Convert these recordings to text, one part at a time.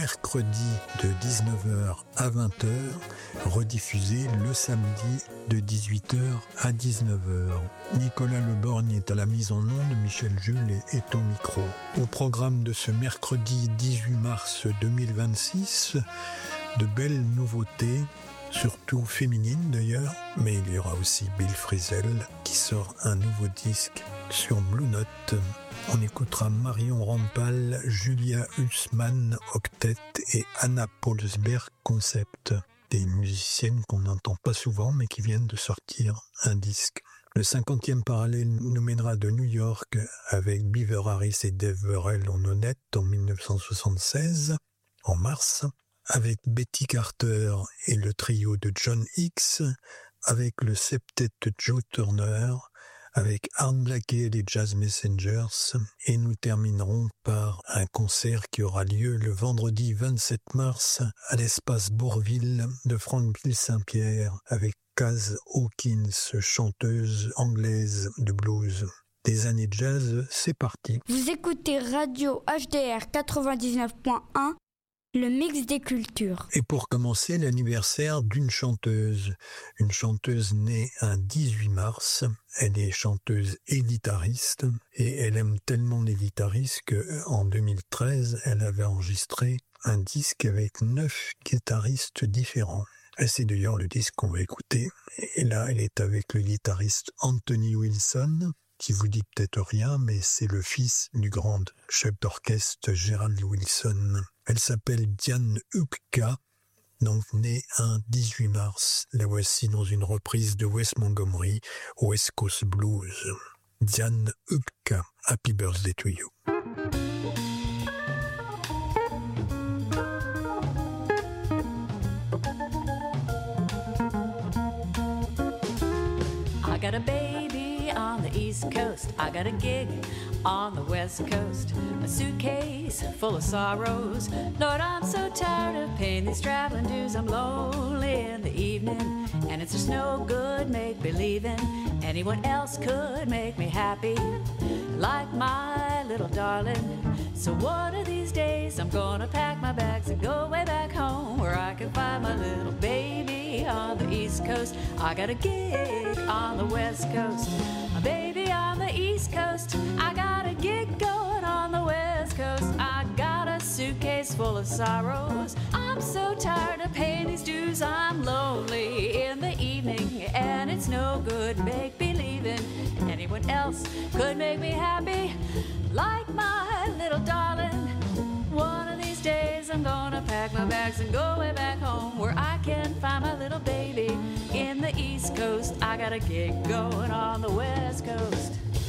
mercredi de 19h à 20h, rediffusé le samedi de 18h à 19h. Nicolas Leborgne est à la mise en onde, Michel Jules est au micro. Au programme de ce mercredi 18 mars 2026, de belles nouveautés, surtout féminines d'ailleurs, mais il y aura aussi Bill Frisell qui sort un nouveau disque sur Blue Note. On écoutera Marion Rampal, Julia Hussmann Octet et Anna Paulsberg Concept, des musiciennes qu'on n'entend pas souvent mais qui viennent de sortir un disque. Le 50e parallèle nous mènera de New York avec Beaver Harris et Dave Burrell en honnête en 1976, en mars, avec Betty Carter et le trio de John Hicks, avec le septet de Joe Turner, avec Art Blakey et les Jazz Messengers, et nous terminerons par un concert qui aura lieu le vendredi 27 mars à l'espace Bourville de Franqueville-Saint-Pierre avec Kaz Hawkins, chanteuse anglaise de blues. Des années jazz, c'est parti. Vous écoutez Radio HDR 99.1, le mix des cultures. Et pour commencer, l'anniversaire d'une chanteuse née un 18 mars. Elle est chanteuse et guitariste, et elle aime tellement les guitaristes qu'en 2013, elle avait enregistré un disque avec 9 guitaristes différents. Et c'est d'ailleurs le disque qu'on va écouter. Et là, elle est avec le guitariste Anthony Wilson, qui vous dit peut-être rien, mais c'est le fils du grand chef d'orchestre Gerald Wilson. Elle s'appelle Diane Hupka, donc née un 18 mars. La voici dans une reprise de Wes Montgomery, West Coast Blues. Diane Hupka, Happy Birthday to you. I got a baby on the East Coast. I got a gig on the West Coast. A suitcase full of sorrows. Lord, I'm so tired of paying these traveling dues. I'm lonely in the evening, and it's just no good make-believing. Anyone else could make me happy, like my little darling. So one of these days I'm gonna pack my bags and go way back home, where I can find my little baby on the East Coast. I got a gig on the West Coast, a baby on the East Coast. I got a gig going on the West Coast. I got a suitcase full of sorrows. I'm so tired of paying these dues. I'm lonely in the evening, and it's no good make-believing. Anyone else could make me happy, like my little darling. One of these days I'm gonna pack my bags and go way back home, where I can find my little baby in the East Coast. I got a gig going on the West Coast.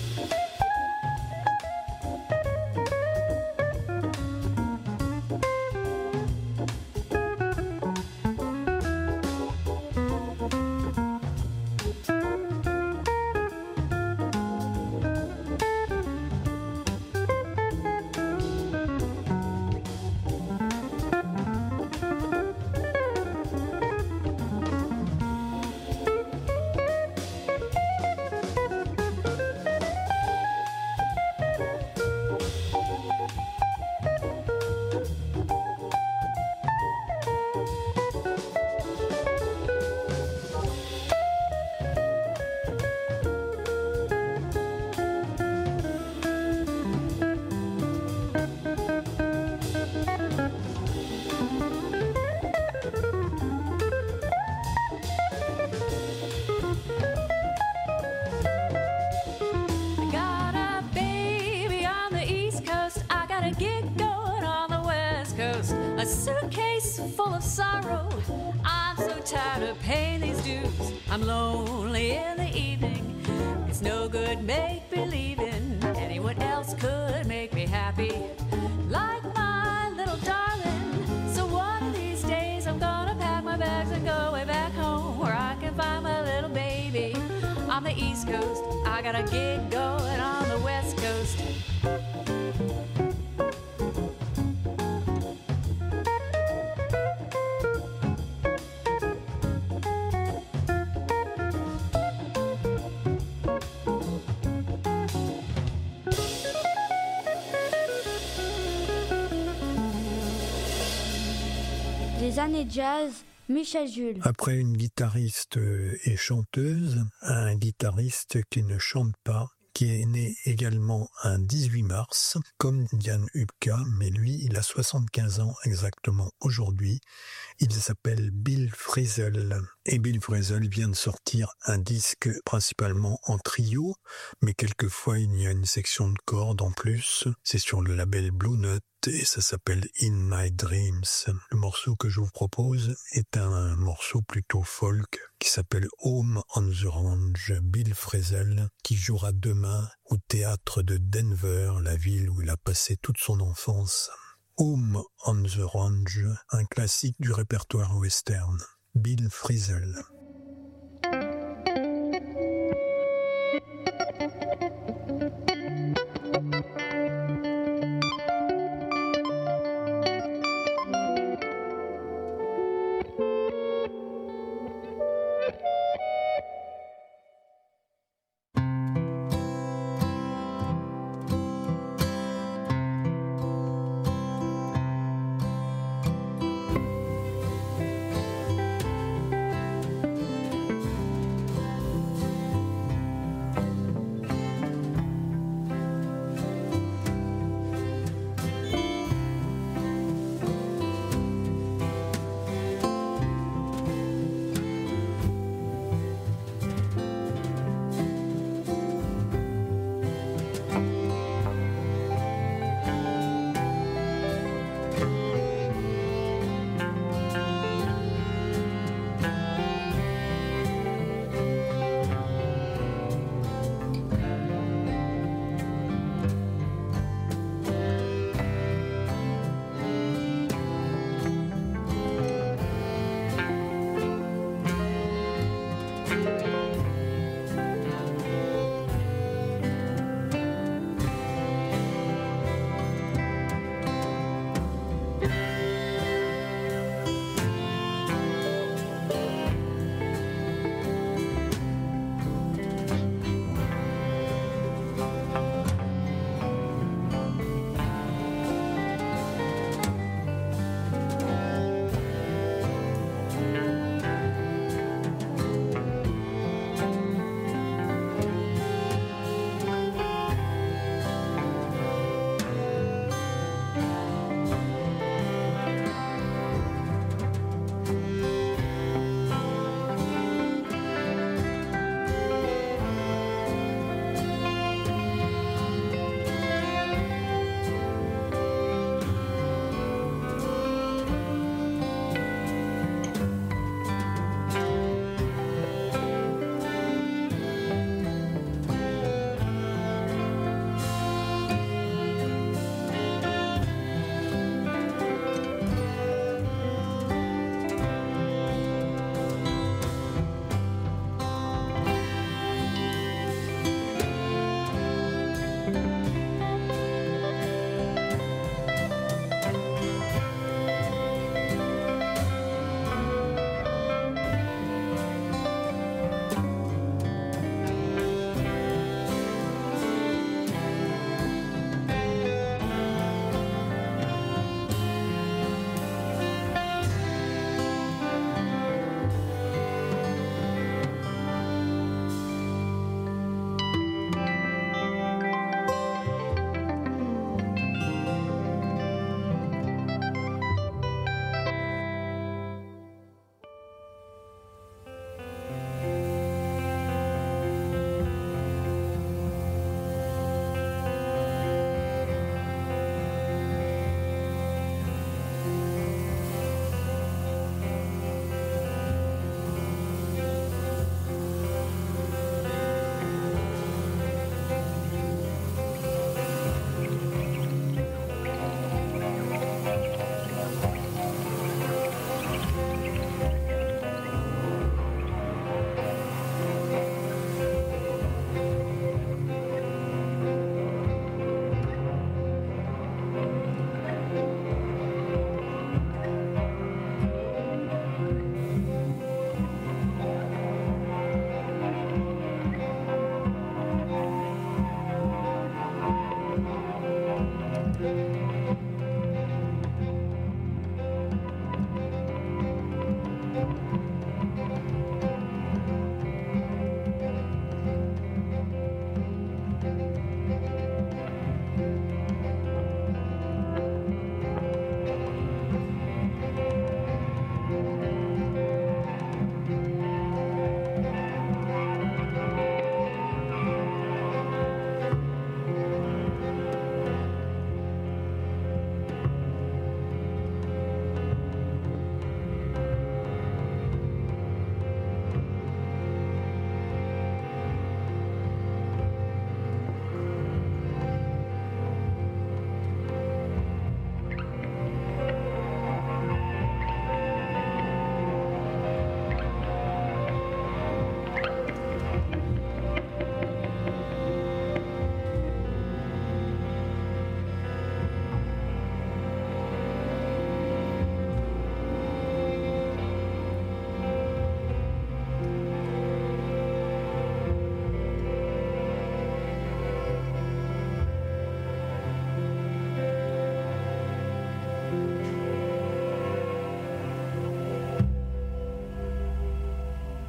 Suitcase full of sorrow. I'm so tired of paying these dues. I'm lonely in the evening. It's no good make-believing. Anyone else could make me happy, like my little darling. So one of these days I'm gonna pack my bags and go way back home, where I can find my little baby on the East Coast. I got a gig going on the West Coast. Les années jazz, Michel Jules. Après une guitariste et chanteuse, un guitariste qui ne chante pas, qui est né également un 18 mars, comme Diane Hupka, mais lui, il a 75 ans exactement aujourd'hui. Il s'appelle Bill Frisell. Et Bill Frisell vient de sortir un disque principalement en trio, mais quelquefois il y a une section de cordes en plus. C'est sur le label Blue Note et ça s'appelle In My Dreams. Le morceau que je vous propose est un morceau plutôt folk qui s'appelle Home on the Range. Bill Frisell qui jouera demain au théâtre de Denver, la ville où il a passé toute son enfance. Home on the Range, un classique du répertoire western. Bill Frisell.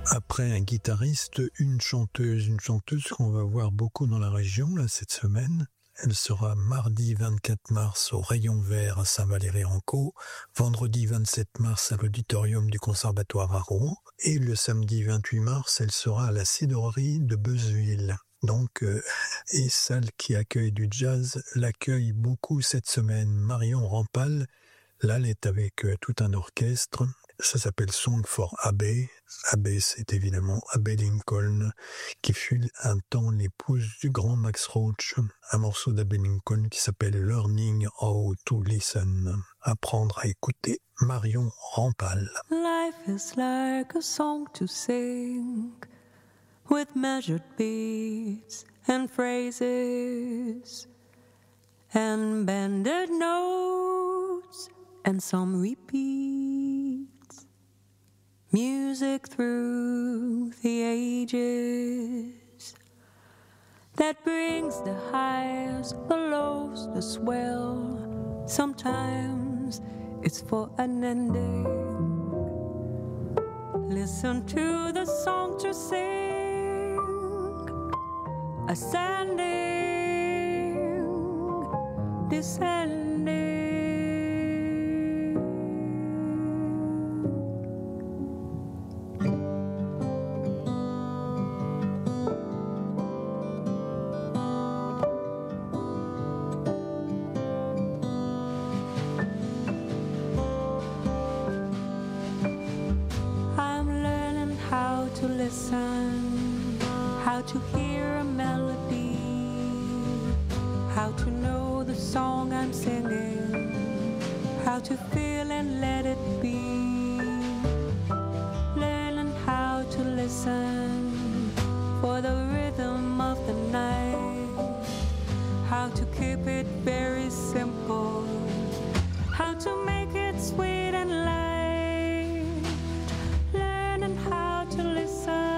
Après un guitariste, une chanteuse qu'on va voir beaucoup dans la région là, cette semaine. Elle sera mardi 24 mars au Rayon Vert à Saint-Valery-en-Caux, vendredi 27 mars à l'auditorium du Conservatoire à Rouen, et le samedi 28 mars, elle sera à la Cidrerie de Beuzeville. Donc, et salle qui accueille du jazz l'accueille beaucoup cette semaine. Marion Rampal, là, elle est avec tout un orchestre. Ça s'appelle Song for Abbey. Abbey, c'est évidemment Abbey Lincoln, qui fut un temps l'épouse du grand Max Roach. Un morceau d'Abbey Lincoln qui s'appelle Learning How to Listen. Apprendre à écouter. Marion Rampal. Life is like a song to sing, with measured beats and phrases, and bended notes, and some repeats. Music through the ages that brings the highs, the lows, the swell. Sometimes it's for an ending. Listen to the song to sing, ascending, descending. Listen, how to hear a melody, how to know the song I'm singing, how to feel and let it be, learning how to listen for the rhythm of the night, how to keep it very simple, how to make it sweet and light, learning how to listen.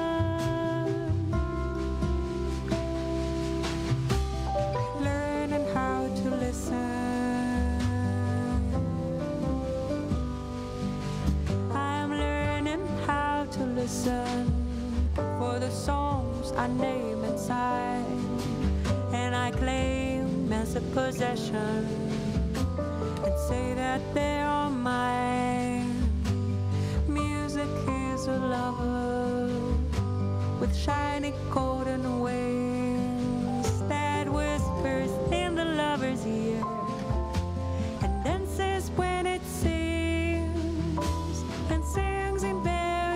Listen for the songs I name inside, and I claim as a possession, and say that they are mine. Music is a lover with shiny golden wings that whispers in the lover's ear and dances when it sings, and sings in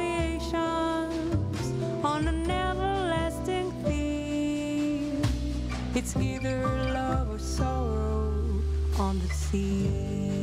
on an everlasting theme. It's either love or sorrow on the sea.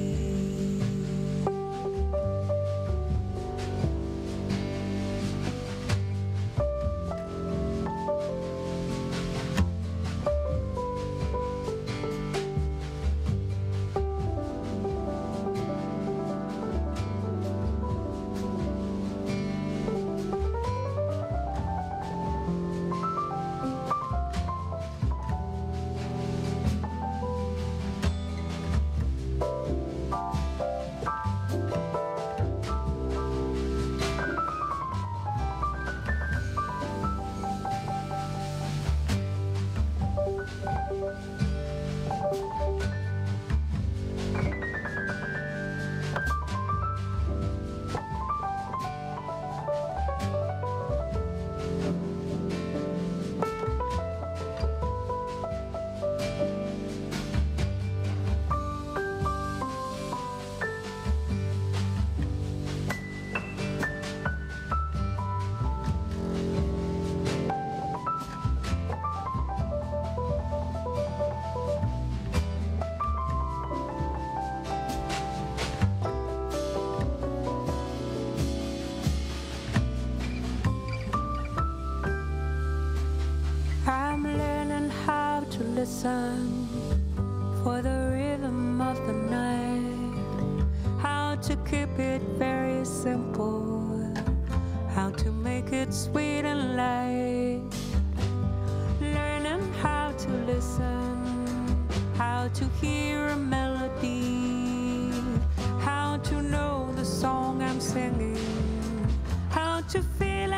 Listen for the rhythm of the night, how to keep it very simple, how to make it sweet and light, learning how to listen, how to hear a melody, how to know the song I'm singing, how to feel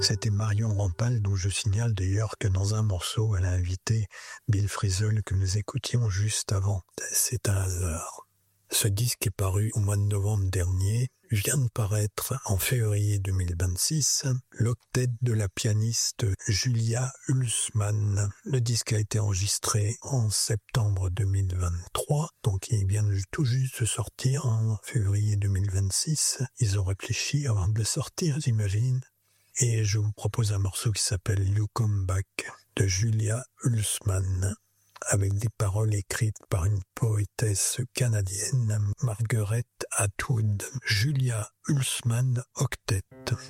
C'était Marion Rampal, dont je signale d'ailleurs que dans un morceau, elle a invité Bill Frisell que nous écoutions juste avant. C'est un hasard. Ce disque est paru au mois de novembre dernier. Vient de paraître en février 2026 l'octet de la pianiste Julia Hulsmann. Le disque a été enregistré en septembre 2023, donc il vient tout juste de sortir en février 2026. Ils ont réfléchi avant de le sortir, j'imagine. Et je vous propose un morceau qui s'appelle You Come Back de Julia Hulsmann, avec des paroles écrites par une poétesse canadienne, Margaret Atwood. Julia Hulsmann Octet.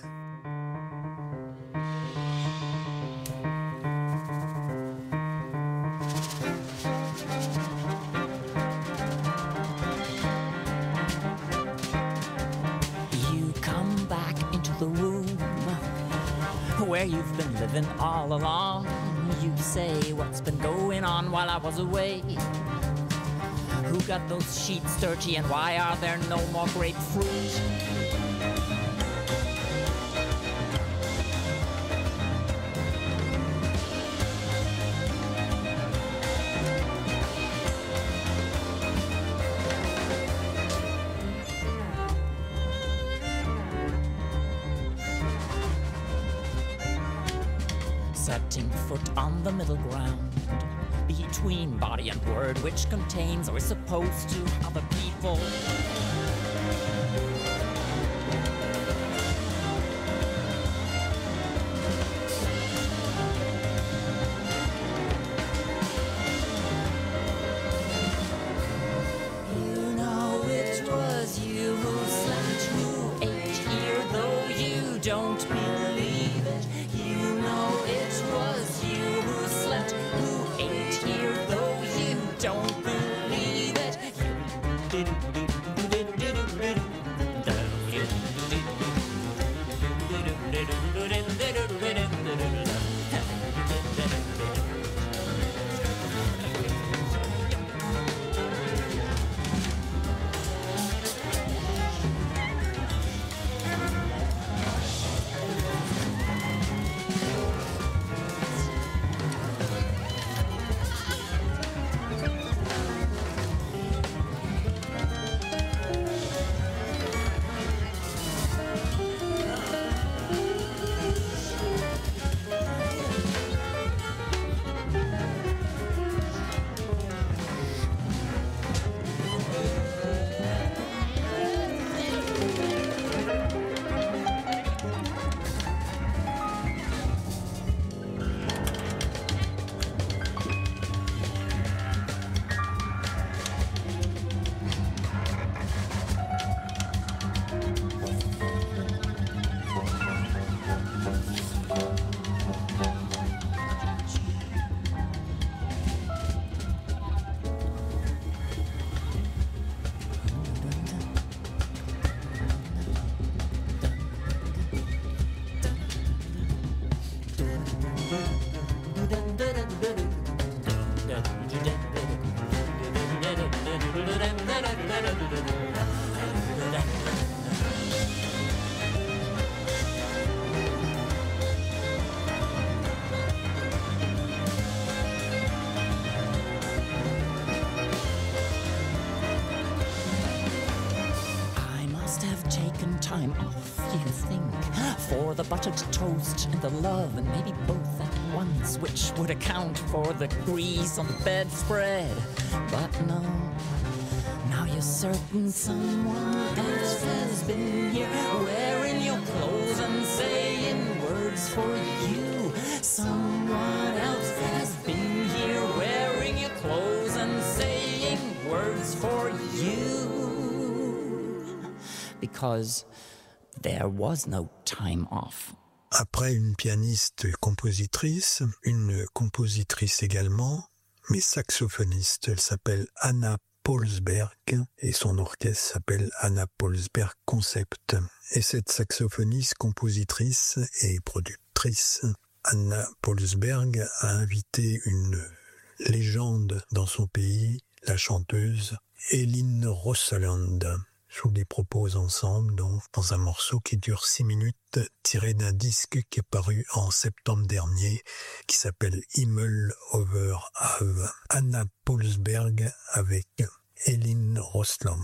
You come back into the room where you've been living all along. You say what's been going on while I was away. Who got those sheets dirty and why are there no more grapefruit? Setting foot on the middle ground between body and word, which contains or is supposed to other people. You know it was you who slept, who ate here, though you don't believe it. You know it was you who slept, who ate here, though you don't believe it. Time off, you think, for the buttered toast and the love, and maybe both at once, which would account for the grease on the bedspread. But no, now you're certain someone else has been here, wearing your clothes and saying words for you. Someone else has been here, wearing your clothes and saying words for you. Because there was no time off. Après une pianiste-compositrice, une compositrice également, mais saxophoniste, elle s'appelle Anna Paulsberg et son orchestre s'appelle Anna Paulsberg Concept. Et cette saxophoniste, compositrice et productrice, Anna Paulsberg a invité une légende dans son pays, la chanteuse Elin Rosseland. Je vous les propose ensemble, donc, dans un morceau qui dure 6 minutes, tiré d'un disque qui est paru en septembre dernier, qui s'appelle Himmel over Have. Anna Paulsberg avec Elin Rosland.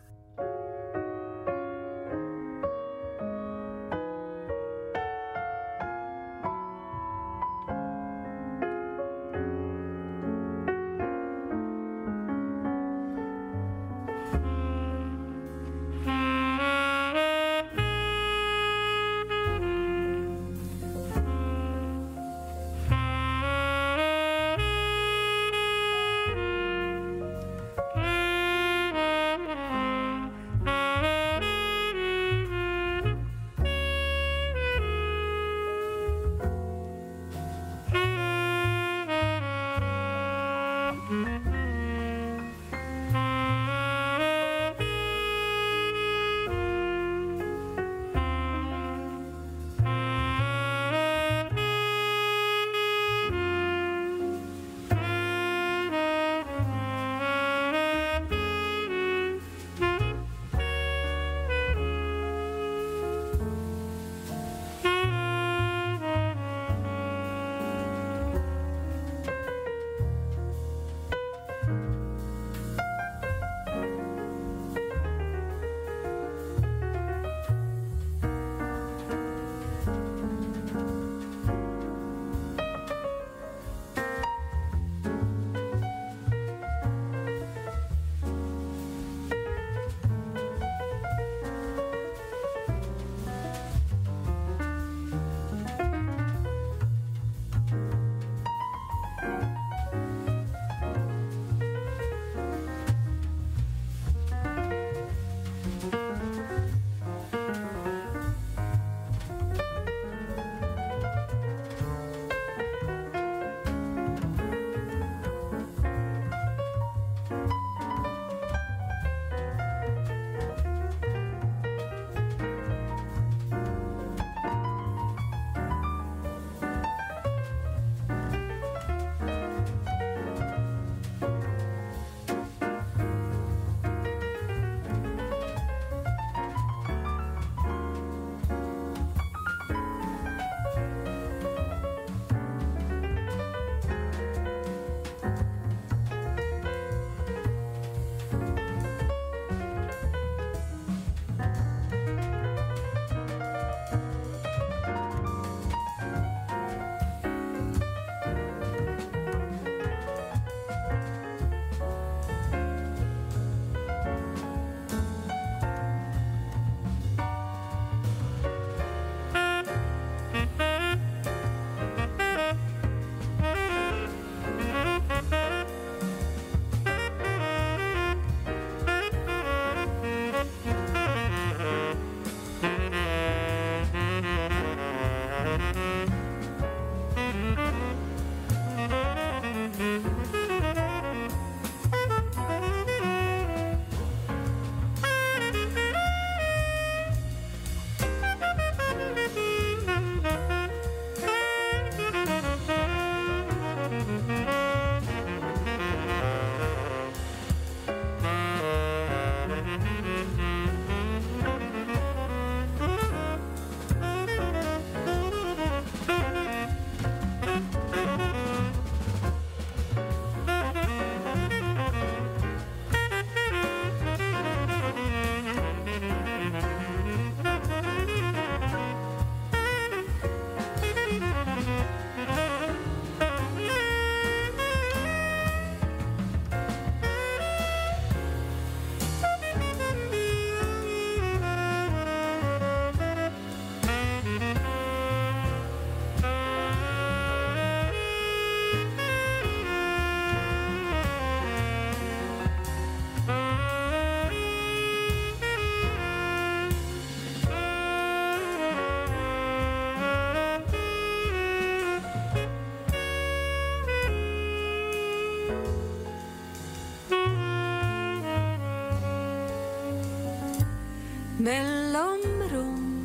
Mellanrum,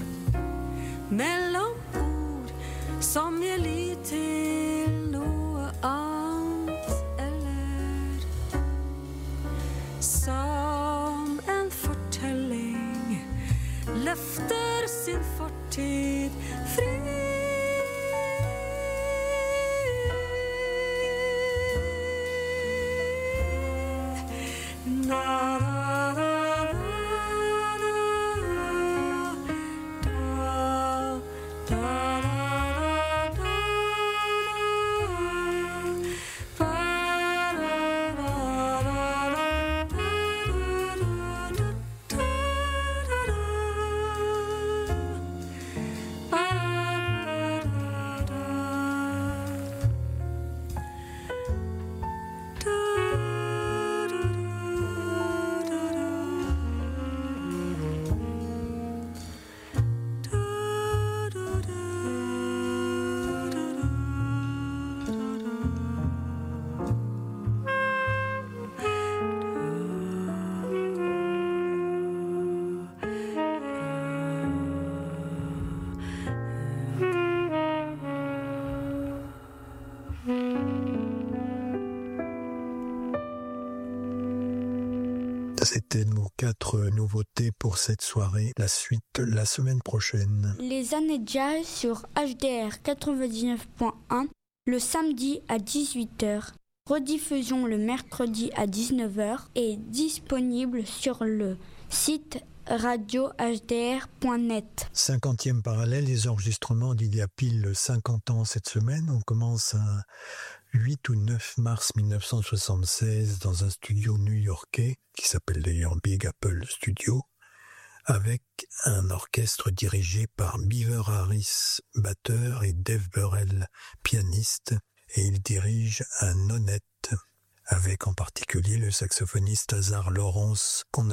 mellan ord som ger liv till något annat, eller som en efter sin fortid fri. C'était nos 4 nouveautés pour cette soirée. La suite la semaine prochaine. Les années jazz sur HDR 99.1 le samedi à 18h. Rediffusion le mercredi à 19h et disponible sur le site radio-hdr.net. 50e parallèle, les enregistrements d'il y a pile 50 ans cette semaine. On commence à 8 ou 9 mars 1976 dans un studio new-yorkais qui s'appelle d'ailleurs Big Apple Studio, avec un orchestre dirigé par Beaver Harris, batteur, et Dave Burrell, pianiste, et il dirige un nonette, avec en particulier le saxophoniste Hazar Lawrence, qu'on